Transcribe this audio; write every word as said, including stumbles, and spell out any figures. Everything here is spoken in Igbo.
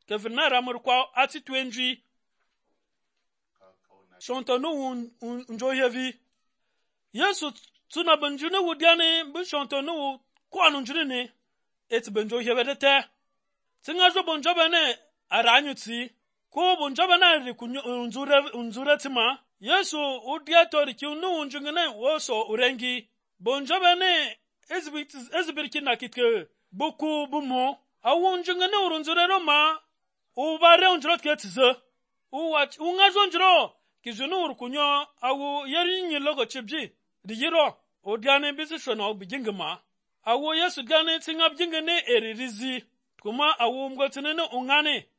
ke vina ramur kwa ati twenji shontonu unjo hevi Yesu tuna benjune wudiane bu shontonu kwa nunjune ne et benjo hewedete tinga zo bonjo bene aranyuti ko bonjo bene rikunyo unzure unzure tima Yesu udia tori kinu unjungene woso urengi bonjo bene ezibit ezibirki nakitke buku bumo awunjungene urunzure roma ubare unjrot ketize uwach ungazo njro kizunu urkunyo awu yerinyi logo chibji digiro odiane bisi shona ubijingama awu Yesu gane tinga bjingene eririzi kuma awu mgotene ungane